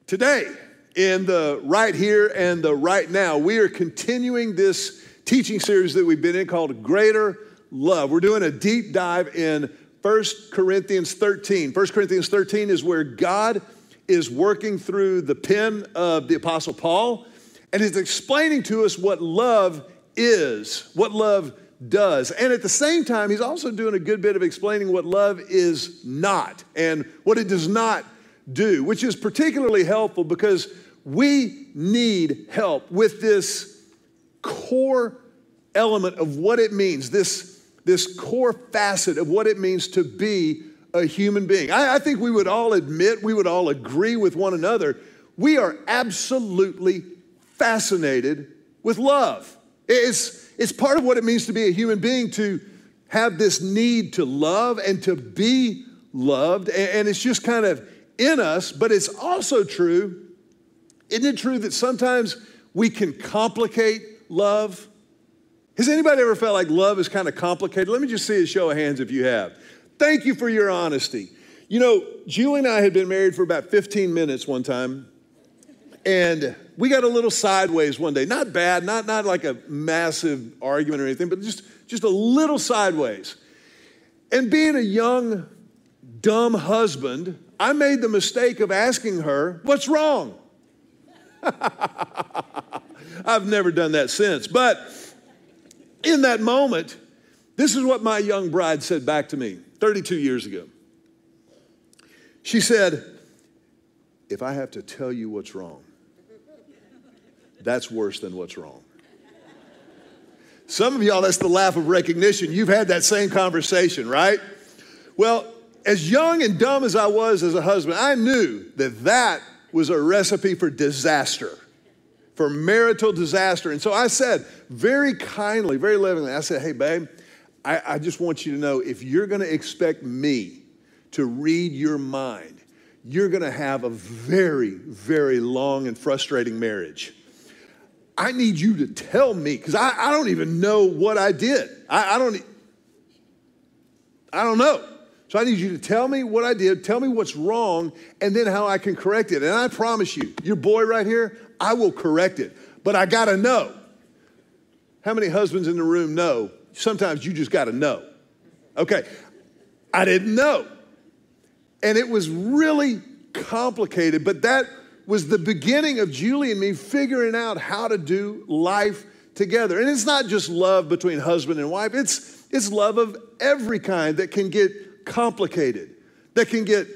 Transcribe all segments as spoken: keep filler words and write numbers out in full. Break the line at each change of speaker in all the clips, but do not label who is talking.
Today, in the right here and the right now, we are continuing this teaching series that we've been in called Greater Love. We're doing a deep dive in First Corinthians thirteen. First Corinthians thirteen is where God is working through the pen of the Apostle Paul, and he's explaining to us what love is, what love does. And at the same time, he's also doing a good bit of explaining what love is not and what it does not do, which is particularly helpful because we need help with this core element of what it means, this, this core facet of what it means to be a human being. I, I think we would all admit, we would all agree with one another, we are absolutely fascinated with love. It's, it's part of what it means to be a human being, to have this need to love and to be loved, and, and it's just kind of in us, but it's also true, isn't it true that sometimes we can complicate love? Has anybody ever felt like love is kind of complicated? Let me just see a show of hands if you have. Thank you for your honesty. You know, Julie and I had been married for about fifteen minutes one time, and we got a little sideways one day. Not bad, not, not like a massive argument or anything, but just, just a little sideways. And being a young, dumb husband, I made the mistake of asking her, "What's wrong?" I've never done that since. But in that moment, this is what my young bride said back to me thirty-two years ago. She said, "If I have to tell you what's wrong, that's worse than what's wrong." Some of y'all, that's the laugh of recognition. You've had that same conversation, right? Well, as young and dumb as I was as a husband, I knew that that was a recipe for disaster, for marital disaster. And so I said very kindly, very lovingly, I said, "Hey, babe, I, I just want you to know, if you're going to expect me to read your mind, you're going to have a very, very long and frustrating marriage. I need you to tell me, because I, I don't even know what I did. I, I don't, I don't know. So I need you to tell me what I did, tell me what's wrong, and then how I can correct it. And I promise you, your boy right here, I will correct it. But I got to know." How many husbands in the room know sometimes you just got to know? Okay, I didn't know. And it was really complicated, but that was the beginning of Julie and me figuring out how to do life together. And it's not just love between husband and wife, it's, it's love of every kind that can get complicated, that can get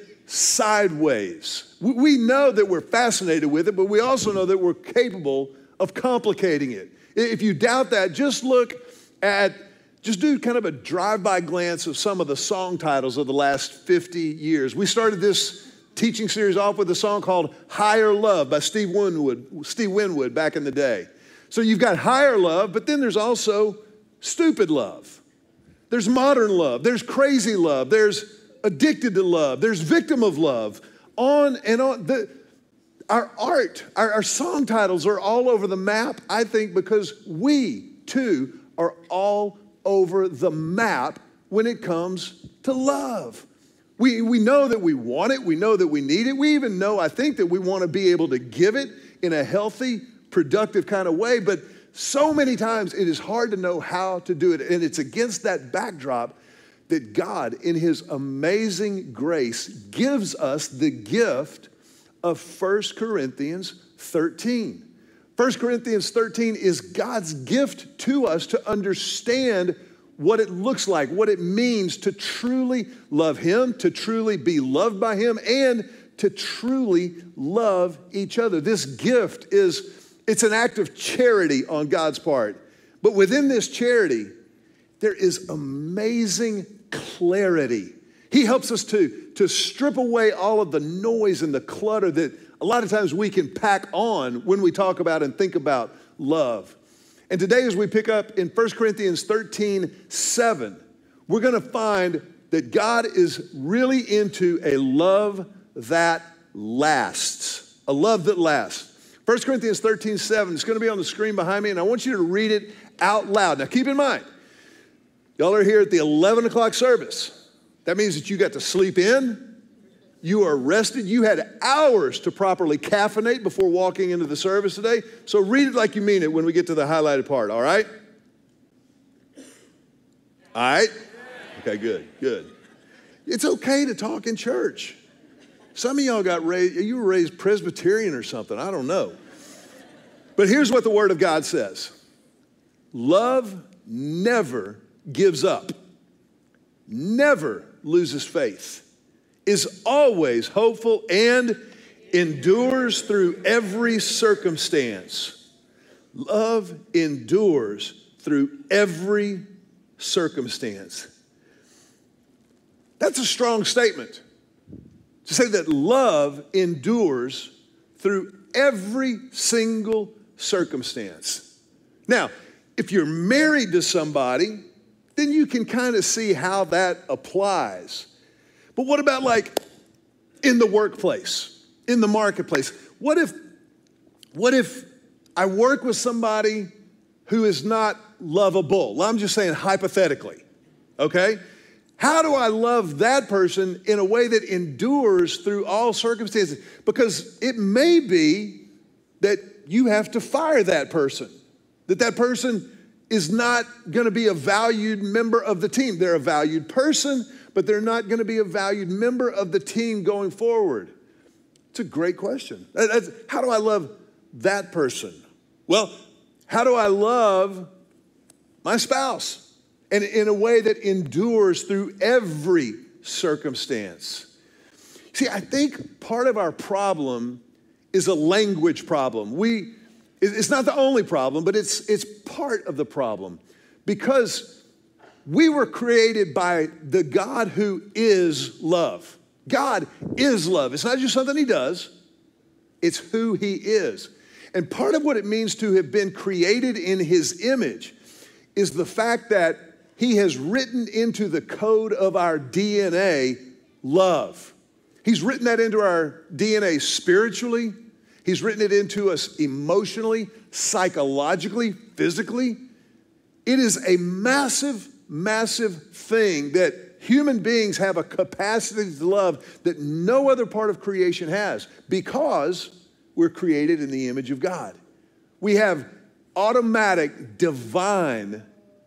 sideways. We know that we're fascinated with it, but we also know that we're capable of complicating it. If you doubt that, just look at, just do kind of a drive-by glance of some of the song titles of the last fifty years. We started this teaching series off with a song called Higher Love by Steve Winwood, Steve Winwood back in the day. So you've got higher love, but then there's also stupid love. There's modern love, there's crazy love, there's addicted to love, there's victim of love, on and on. The, our art, our, our song titles are all over the map, I think, because we, too, are all over the map when it comes to love. We, we know that we want it, we know that we need it, we even know, I think, that we want to be able to give it in a healthy, productive kind of way, but so many times it is hard to know how to do it. And it's against that backdrop that God, in his amazing grace, gives us the gift of First Corinthians thirteen. First Corinthians thirteen is God's gift to us to understand what it looks like, what it means to truly love him, to truly be loved by him, and to truly love each other. This gift is It's an act of charity on God's part. But within this charity, there is amazing clarity. He helps us to, to strip away all of the noise and the clutter that a lot of times we can pack on when we talk about and think about love. And today, as we pick up in First Corinthians thirteen seven, we're going to find that God is really into a love that lasts. A love that lasts. First Corinthians thirteen seven, it's going to be on the screen behind me, and I want you to read it out loud. Now, keep in mind, y'all are here at the eleven o'clock service. That means that you got to sleep in, You are rested. You had hours to properly caffeinate before walking into the service today. So read it like you mean it when we get to the highlighted part, all right? All right? Okay, good, good. It's okay to talk in church. Some of y'all got raised, you were raised Presbyterian or something, I don't know. But here's what the Word of God says. Love never gives up, never loses faith, is always hopeful, and endures through every circumstance. Love endures through every circumstance. That's a strong statement. To say that love endures through every single circumstance. Now, if you're married to somebody, then you can kind of see how that applies. But what about like in the workplace, in the marketplace? What if, what if I work with somebody who is not lovable? Well, I'm just saying hypothetically, okay? How do I love that person in a way that endures through all circumstances? Because it may be that you have to fire that person, that that person is not going to be a valued member of the team. They're a valued person, but they're not going to be a valued member of the team going forward. It's a great question. That's, how do I love that person? Well, how do I love my spouse? And in a way that endures through every circumstance. See, I think part of our problem is a language problem. We, it's not the only problem, but it's, it's part of the problem. Because we were created by the God who is love. God is love. It's not just something he does. It's who he is. And part of what it means to have been created in his image is the fact that he has written into the code of our D N A love. He's written that into our D N A spiritually. He's written it into us emotionally, psychologically, physically. It is a massive, massive thing that human beings have a capacity to love that no other part of creation has because we're created in the image of God. We have automatic divine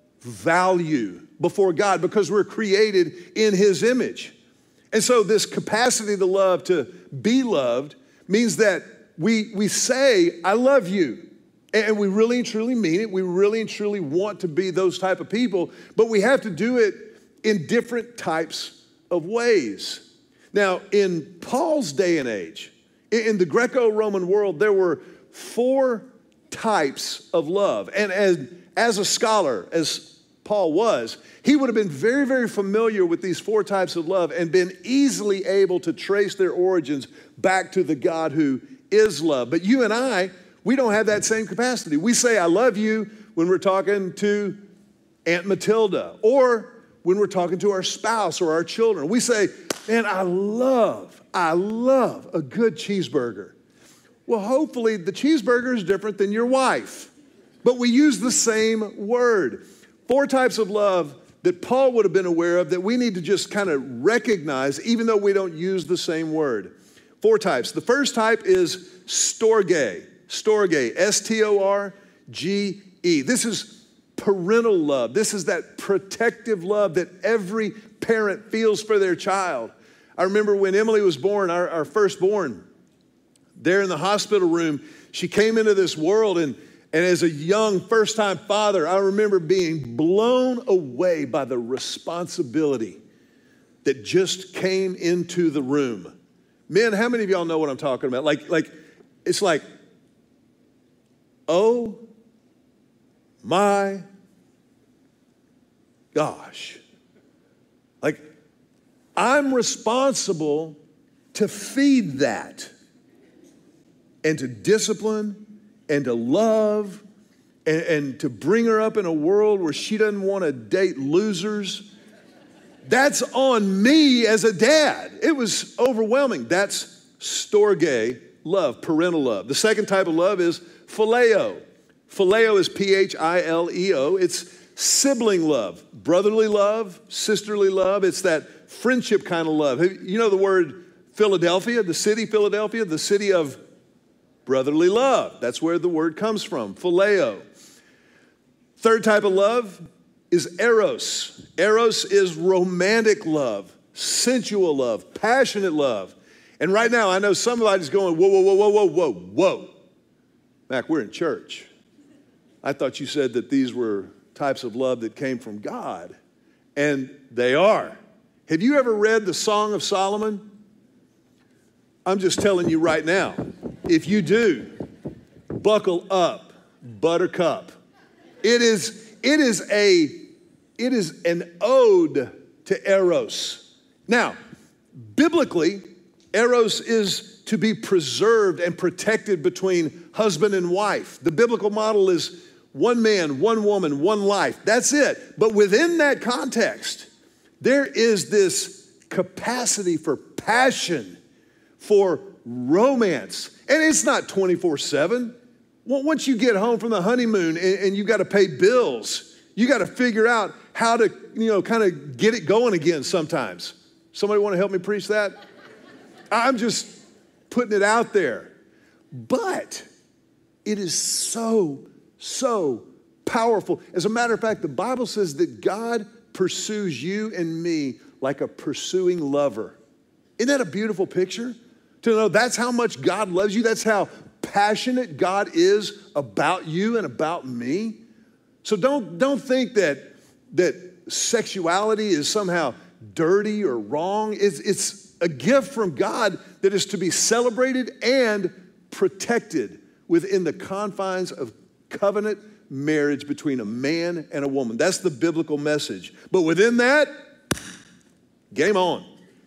value before God because we're created in his image. And so this capacity to love, to be loved, means that we, we say, I love you. And we really and truly mean it. We really and truly want to be those type of people, but we have to do it in different types of ways. Now, in Paul's day and age, in the Greco-Roman world, there were four types of love. And as, as a scholar, as Paul was, he would have been very, very familiar with these four types of love and been easily able to trace their origins back to the God who is love. But you and I, we don't have that same capacity. We say, I love you when we're talking to Aunt Matilda or when we're talking to our spouse or our children. We say, man, I love, I love a good cheeseburger. Well, hopefully the cheeseburger is different than your wife, but we use the same word. Four types of love that Paul would have been aware of that we need to just kind of recognize even though we don't use the same word. Four types. The first type is storge. Storge, S T O R G E. This is parental love. This is that protective love that every parent feels for their child. I remember when Emily was born, our, our firstborn, there in the hospital room, she came into this world and And as a young first-time father, I remember being blown away by the responsibility that just came into the room. Men, how many of y'all know what I'm talking about? Like, like it's like, oh my gosh. Like, I'm responsible to feed that and to discipline and to love, and, and to bring her up in a world where she doesn't want to date losers. That's on me as a dad. It was overwhelming. That's storge love, parental love. The second type of love is phileo. Phileo is P H I L E O. It's sibling love, brotherly love, sisterly love. It's that friendship kind of love. You know the word Philadelphia, the city Philadelphia, the city of brotherly love. That's where the word comes from, phileo. Third type of love is eros. Eros is romantic love, sensual love, passionate love. And right now, I know somebody's going, whoa, whoa, whoa, whoa, whoa, whoa, whoa. Mac, we're in church. I thought you said that these were types of love that came from God. And they are. Have you ever read the Song of Solomon? I'm just telling you right now, if you do, buckle up, buttercup. It is, it is a, it is an ode to eros. Now, biblically, eros is to be preserved and protected between husband and wife. The biblical model is one man, one woman, one life. That's it. But within that context, there is this capacity for passion, for romance. And it's not twenty-four seven. Once you get home from the honeymoon and, and you got to pay bills, you got to figure out how to, you know, kind of get it going again sometimes. Somebody want to help me preach that? I'm just putting it out there. But it is so, so powerful. As a matter of fact, the Bible says that God pursues you and me like a pursuing lover. Isn't that a beautiful picture? To know that's how much God loves you. That's how passionate God is about you and about me. So don't, don't think that, that sexuality is somehow dirty or wrong. It's, it's a gift from God that is to be celebrated and protected within the confines of covenant marriage between a man and a woman. That's the biblical message. But within that, game on.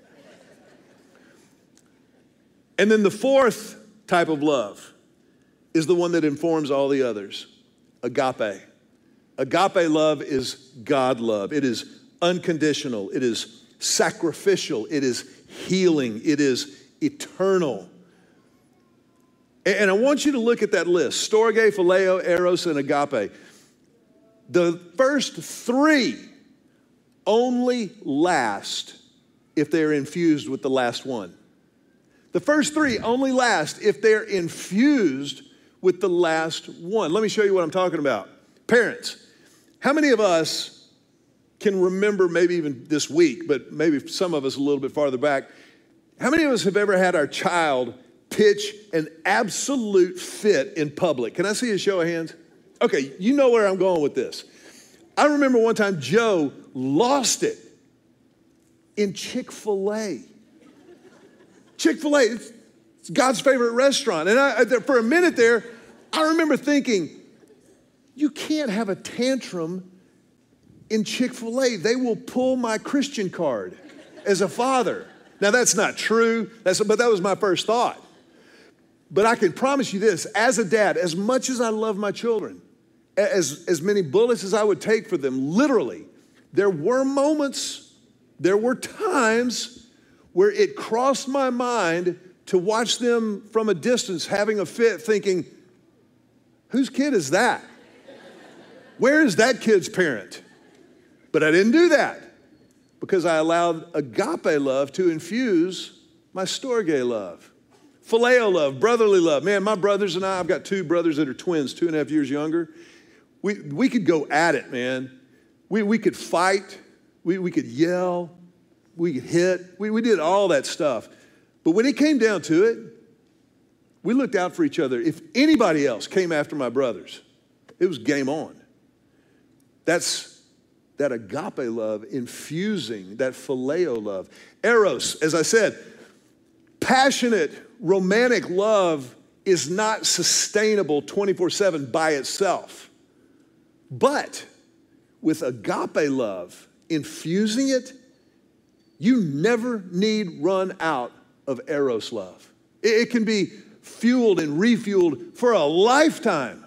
And then the fourth type of love is the one that informs all the others, agape. Agape love is God love. It is unconditional. It is sacrificial. It is healing. It is eternal. And I want you to look at that list, storge, phileo, eros, and agape. The first three only last if they're infused with the last one. The first three only last if they're infused with the last one. Let me show you what I'm talking about. Parents, how many of us can remember, maybe even this week, but maybe some of us a little bit farther back, how many of us have ever had our child pitch an absolute fit in public? Can I see a show of hands? Okay, you know where I'm going with this. I remember one time Joe lost it in Chick-fil-A. Chick-fil-A, it's, it's God's favorite restaurant. And I, for a minute there, I remember thinking, you can't have a tantrum in Chick-fil-A. They will pull my Christian card as a father. Now, that's not true, that's, but that was my first thought. But I can promise you this, as a dad, as much as I love my children, as, as many bullets as I would take for them, literally, there were moments, there were times where it crossed my mind to watch them from a distance having a fit thinking, whose kid is that? Where is that kid's parent? But I didn't do that because I allowed agape love to infuse my storge love. Phileo love, brotherly love. Man, my brothers and I, I've got two brothers that are twins, two and a half years younger. We, we could go at it, man. We, we could fight. We, we could yell. We could hit. We, we did all that stuff. But when it came down to it, we looked out for each other. If anybody else came after my brothers, it was game on. That's that agape love infusing that phileo love. Eros, as I said, passionate, romantic love is not sustainable twenty-four seven by itself. But with agape love, infusing it, you never need run out of eros love. It can be fueled and refueled for a lifetime.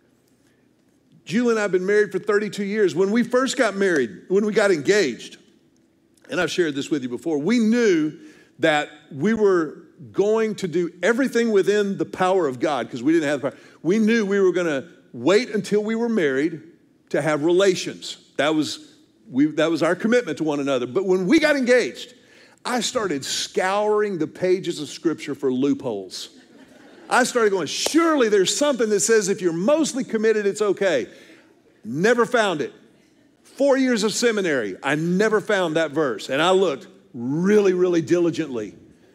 Julie and I have been married for thirty-two years. When we first got married, when we got engaged, and I've shared this with you before, we knew that we were going to do everything within the power of God because we didn't have the power. We knew we were going to wait until we were married to have relations. That was, we, that was our commitment to one another. But when we got engaged, I started scouring the pages of Scripture for loopholes. I started going, surely there's something that says if you're mostly committed, it's okay. Never found it. Four years of seminary, I never found that verse. And I looked really, really diligently.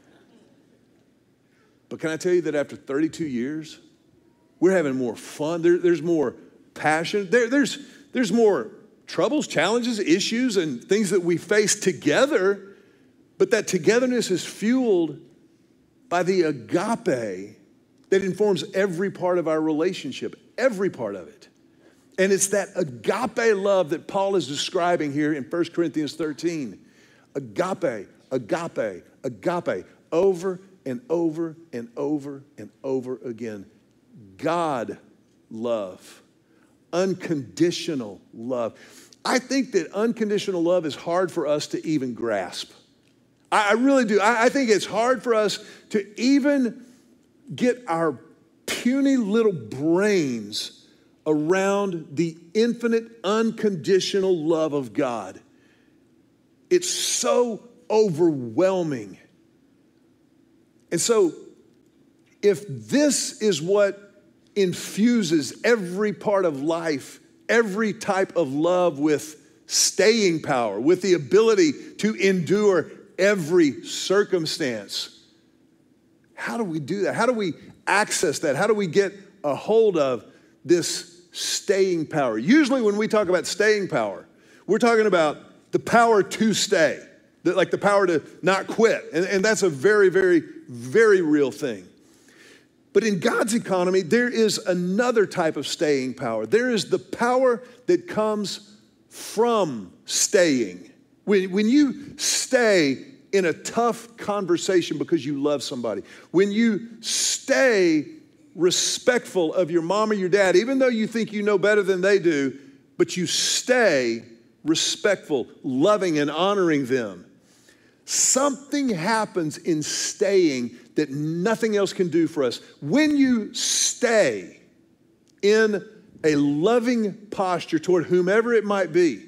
But can I tell you that after thirty-two years, we're having more fun. There, there's more passion. There, there's, there's more troubles, challenges, issues, and things that we face together. But that togetherness is fueled by the agape that informs every part of our relationship, every part of it. And it's that agape love that Paul is describing here in First Corinthians thirteen. Agape, agape, agape, over and over and over and over again. God love, unconditional love. I think that unconditional love is hard for us to even grasp. I, I really do. I, I think it's hard for us to even get our puny little brains around the infinite, unconditional love of God. It's so overwhelming. And so, if this is what infuses every part of life, every type of love with staying power, with the ability to endure every circumstance, how do we do that? How do we access that? How do we get a hold of this staying power? Usually when we talk about staying power, we're talking about the power to stay, like the power to not quit. And, and that's a very, very, very real thing. But in God's economy, there is another type of staying power. There is the power that comes from staying. When, when you stay in a tough conversation because you love somebody, when you stay respectful of your mom or your dad, even though you think you know better than they do, but you stay respectful, loving, and honoring them. Something happens in staying that nothing else can do for us. When you stay in a loving posture toward whomever it might be,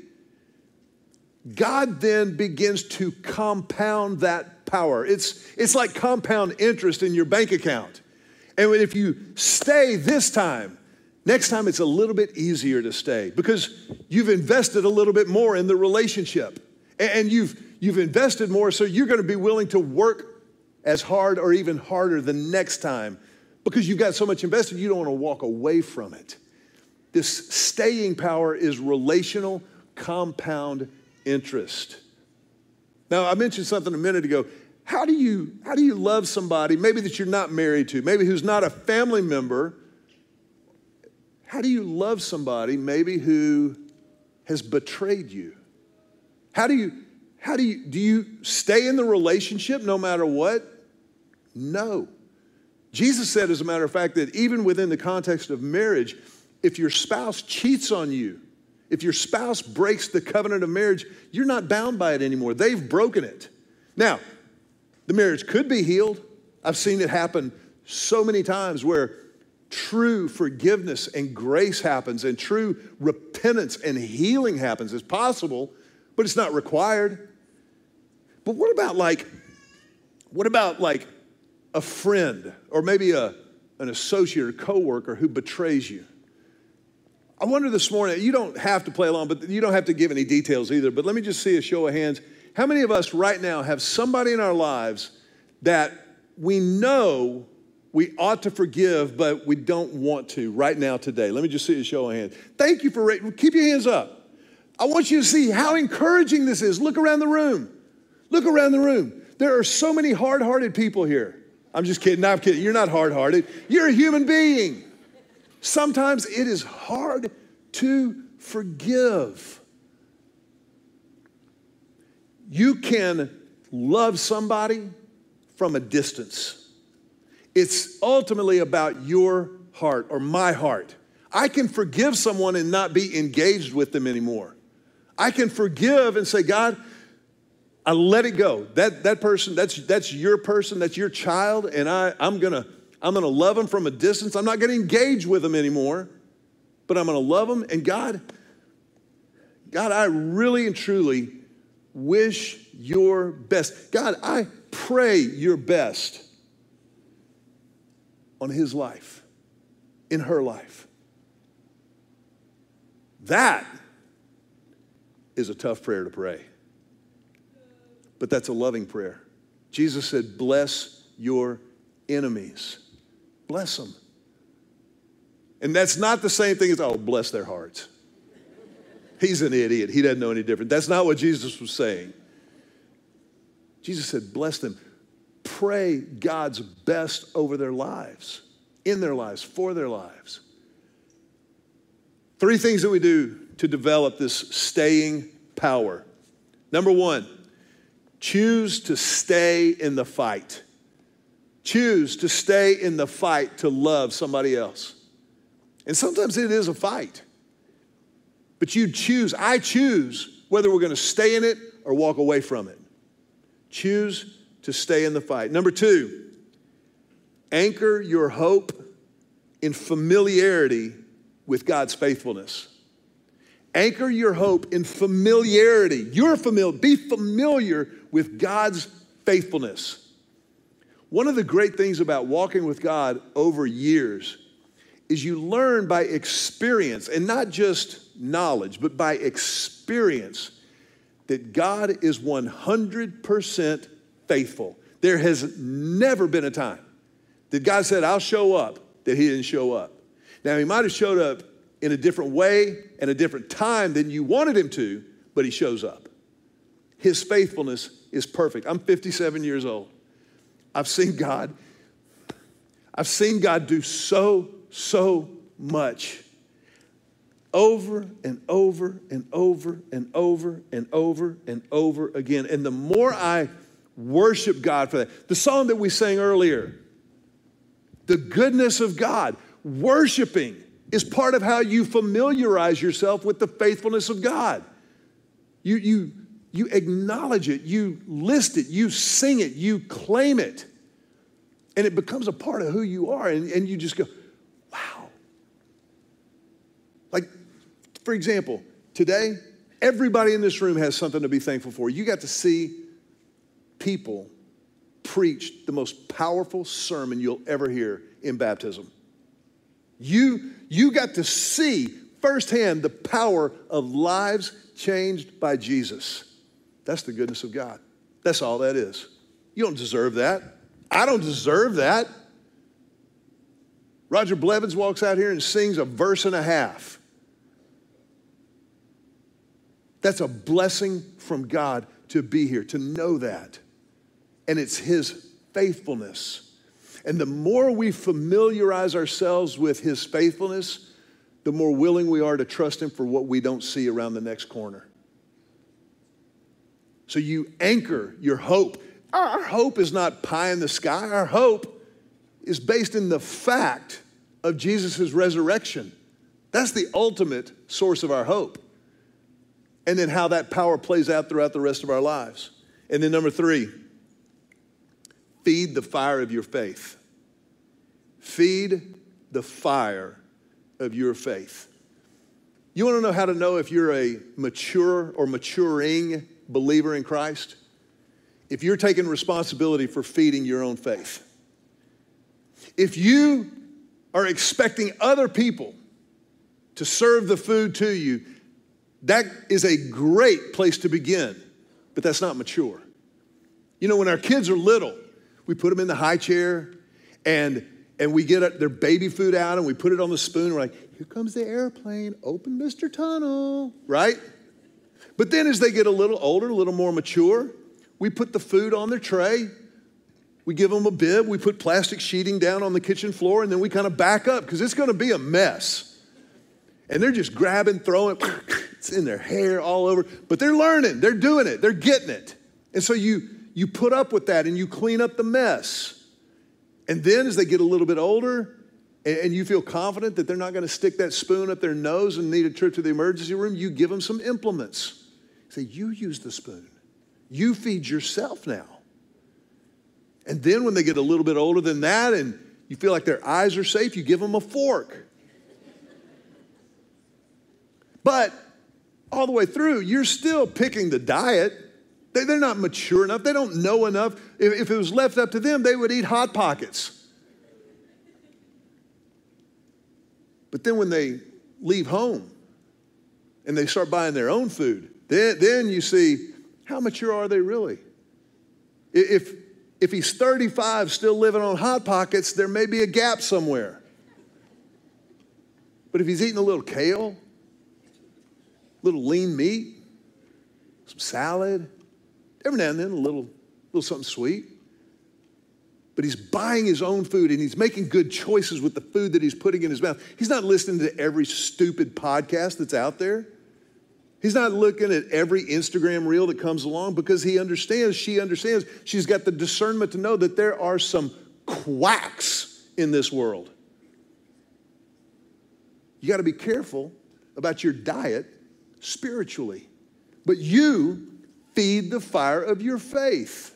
God then begins to compound that power. It's, it's like compound interest in your bank account. And if you stay this time, next time it's a little bit easier to stay because you've invested a little bit more in the relationship. And you've, you've invested more, so you're going to be willing to work as hard or even harder the next time because you've got so much invested, you don't want to walk away from it. This staying power is relational compound interest. Now, I mentioned something a minute ago. How do you, how do you love somebody, maybe that you're not married to, maybe who's not a family member? How do you love somebody maybe who has betrayed you? How do you, how do you, do you stay in the relationship no matter what? No. Jesus said, as a matter of fact, that even within the context of marriage, if your spouse cheats on you, if your spouse breaks the covenant of marriage, you're not bound by it anymore. They've broken it. Now, the marriage could be healed. I've seen it happen so many times where true forgiveness and grace happens and true repentance and healing happens. It's possible, but it's not required. But what about like, what about like a friend or maybe a, an associate or coworker who betrays you? I wonder this morning, you don't have to play along, but you don't have to give any details either, but let me just see a show of hands. How many of us right now have somebody in our lives that we know we ought to forgive, but we don't want to right now today? Let me just see a show of hands. Thank you for, keep your hands up. I want you to see how encouraging this is. Look around the room. Look around the room. There are so many hard-hearted people here. I'm just kidding. No, I'm kidding. You're not hard-hearted. You're a human being. Sometimes it is hard to forgive. You can love somebody from a distance. It's ultimately about your heart or my heart. I can forgive someone and not be engaged with them anymore. I can forgive and say, God, I let it go. That, that person, that's, that's your person, that's your child, and I, I'm gonna I'm going to love them from a distance. I'm not going to engage with them anymore, but I'm going to love them. And God, God, I really and truly wish your best. God, I pray your best on his life, in her life. That is a tough prayer to pray. But that's a loving prayer. Jesus said, bless your enemies. Bless them. And that's not the same thing as, oh, bless their hearts. He's an idiot. He doesn't know any different. That's not what Jesus was saying. Jesus said, bless them. Pray God's best over their lives, in their lives, for their lives. Three things that we do to develop this staying power. Number one, choose to stay in the fight. Choose to stay in the fight to love somebody else. And sometimes it is a fight. But you choose, I choose whether we're going to stay in it or walk away from it. Choose to stay in the fight. Number two, anchor your hope in familiarity with God's faithfulness. Anchor your hope in familiarity. You're familiar. Be familiar with God's faithfulness. One of the great things about walking with God over years is you learn by experience, and not just knowledge, but by experience, that God is one hundred percent faithful. There has never been a time that God said, I'll show up, that he didn't show up. Now, he might have showed up in a different way and a different time than you wanted him to, but he shows up. His faithfulness is perfect. I'm fifty-seven years old. I've seen God. I've seen God do so, so much over and over and over and over and over and over again. And the more I worship God for that, the song that we sang earlier, the goodness of God, worshiping is part of how you familiarize yourself with the faithfulness of God. You, you, you acknowledge it, you list it, you sing it, you claim it, and it becomes a part of who you are, and, and you just go, wow. Like, for example, today, everybody in this room has something to be thankful for. You got to see people preach the most powerful sermon you'll ever hear in baptism. You, you got to see firsthand the power of lives changed by Jesus. That's the goodness of God. That's all that is. You don't deserve that. I don't deserve that. Roger Blevins walks out here and sings a verse and a half. That's a blessing from God to be here, to know that. And it's his faithfulness. And the more we familiarize ourselves with his faithfulness, the more willing we are to trust him for what we don't see around the next corner. So you anchor your hope. Our hope is not pie in the sky. Our hope is based in the fact of Jesus' resurrection. That's the ultimate source of our hope. And then how that power plays out throughout the rest of our lives. And then number three, feed the fire of your faith. Feed the fire of your faith. You want to know how to know if you're a mature or maturing believer in Christ? If you're taking responsibility for feeding your own faith. If you are expecting other people to serve the food to you, that is a great place to begin, but that's not mature. You know, when our kids are little, we put them in the high chair and, and we get their baby food out and we put it on the spoon. And we're like, here comes the airplane, open Mister Tunnel, right? But then as they get a little older, a little more mature, we put the food on their tray. We give them a bib. We put plastic sheeting down on the kitchen floor, and then we kind of back up because it's going to be a mess. And they're just grabbing, throwing, it's in their hair all over. But they're learning. They're doing it. They're getting it. And so you, you put up with that and you clean up the mess. And then as they get a little bit older and, and you feel confident that they're not going to stick that spoon up their nose and need a trip to the emergency room, you give them some implements. Say, you use the spoon. You feed yourself now. And then when they get a little bit older than that and you feel like their eyes are safe, you give them a fork. But all the way through, you're still picking the diet. They, they're not mature enough. They don't know enough. If, if it was left up to them, they would eat Hot Pockets. But then when they leave home and they start buying their own food, then, then you see, how mature are they really? If, if he's thirty-five still living on Hot Pockets, there may be a gap somewhere. But if he's eating a little kale, a little lean meat, some salad, every now and then a little, little something sweet. But he's buying his own food and he's making good choices with the food that he's putting in his mouth. He's not listening to every stupid podcast that's out there. He's not looking at every Instagram reel that comes along, because he understands, she understands, she's got the discernment to know that there are some quacks in this world. You got to be careful about your diet spiritually. But you feed the fire of your faith.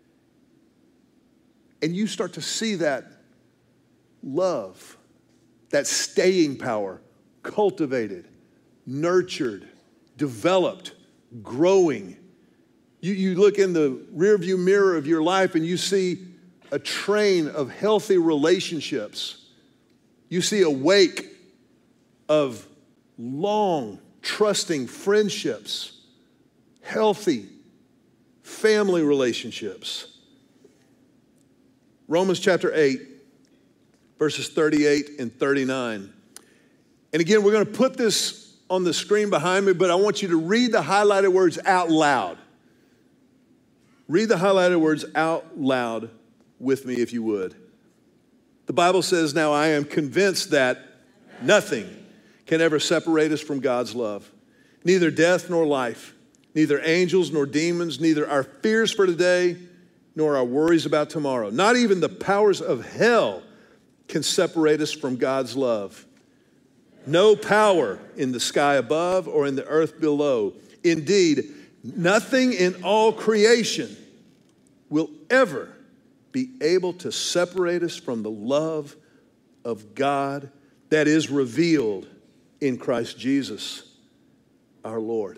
And you start to see that love, that staying power, cultivated, nurtured, developed, growing. You, you look in the rearview mirror of your life and you see a train of healthy relationships. You see a wake of long, trusting friendships, healthy family relationships. Romans chapter eight, verses thirty-eight and thirty-nine. And again, we're going to put this on the screen behind me, but I want you to read the highlighted words out loud. Read the highlighted words out loud with me, if you would. The Bible says, "Now I am convinced that nothing can ever separate us from God's love. Neither death nor life, neither angels nor demons, neither our fears for today nor our worries about tomorrow. Not even the powers of hell can separate us from God's love. No power in the sky above or in the earth below. Indeed, nothing in all creation will ever be able to separate us from the love of God that is revealed in Christ Jesus, our Lord."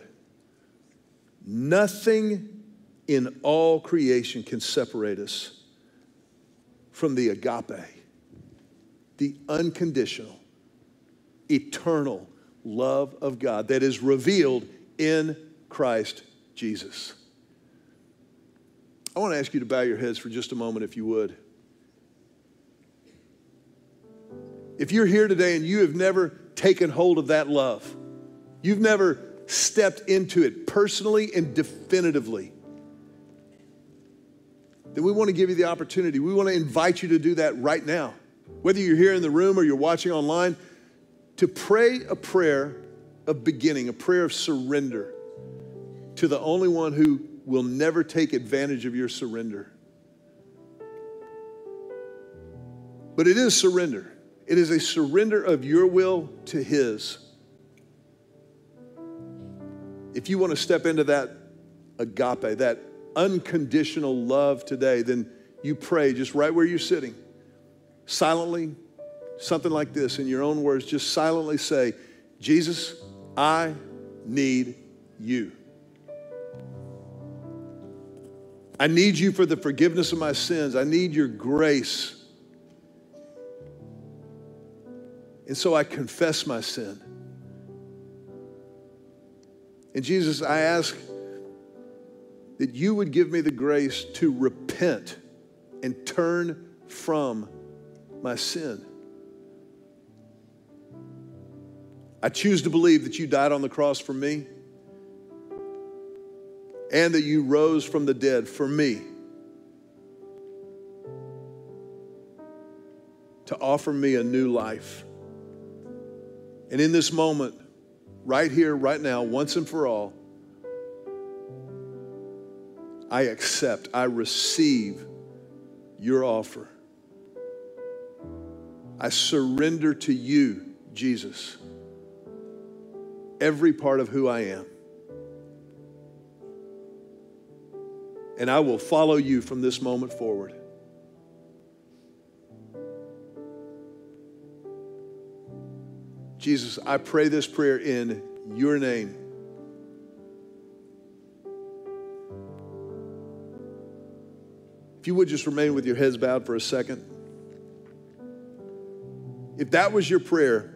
Nothing in all creation can separate us from the agape, the unconditional, eternal love of God that is revealed in Christ Jesus. I want to ask you to bow your heads for just a moment, if you would. If you're here today and you have never taken hold of that love, you've never stepped into it personally and definitively, then we want to give you the opportunity. We want to invite you to do that right now. Whether you're here in the room or you're watching online, to pray a prayer of beginning, a prayer of surrender to the only one who will never take advantage of your surrender. But it is surrender. It is a surrender of your will to His. If you want to step into that agape, that unconditional love today, then you pray just right where you're sitting, silently, something like this in your own words. Just silently say, "Jesus, I need you. I need you for the forgiveness of my sins. I need your grace. And so I confess my sin. And Jesus, I ask that you would give me the grace to repent and turn from my sin. I choose to believe that you died on the cross for me and that you rose from the dead for me to offer me a new life. And in this moment, right here, right now, once and for all, I accept, I receive your offer. I surrender to you, Jesus, every part of who I am. And I will follow you from this moment forward. Jesus, I pray this prayer in your name. If you would just remain with your heads bowed for a second. If that was your prayer,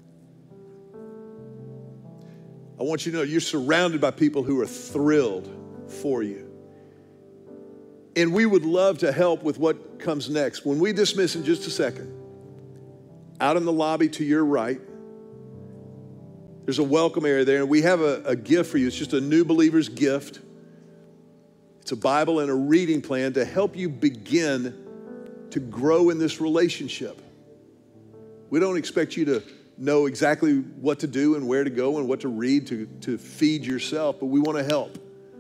I want you to know you're surrounded by people who are thrilled for you. And we would love to help with what comes next. When we dismiss in just a second, out in the lobby to your right, there's a welcome area there, and we have a, a gift for you. It's just a new believer's gift. It's a Bible and a reading plan to help you begin to grow in this relationship. We don't expect you to know exactly what to do and where to go and what to read to, to feed yourself, but we want to help.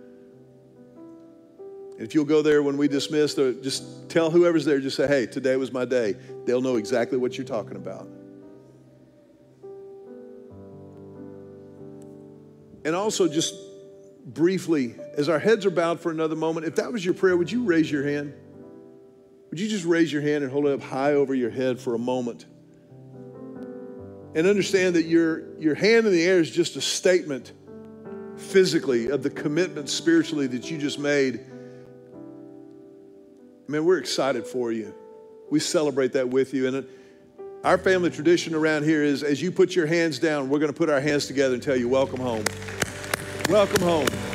And if you'll go there when we dismiss, just tell whoever's there, just say, hey, today was my day. They'll know exactly what you're talking about. And also just briefly, as our heads are bowed for another moment, if that was your prayer, would you raise your hand? Would you just raise your hand and hold it up high over your head for a moment? And understand that your, your hand in the air is just a statement physically of the commitment spiritually that you just made. Man, we're excited for you. We celebrate that with you. And our family tradition around here is as you put your hands down, we're going to put our hands together and tell you, welcome home. Welcome home.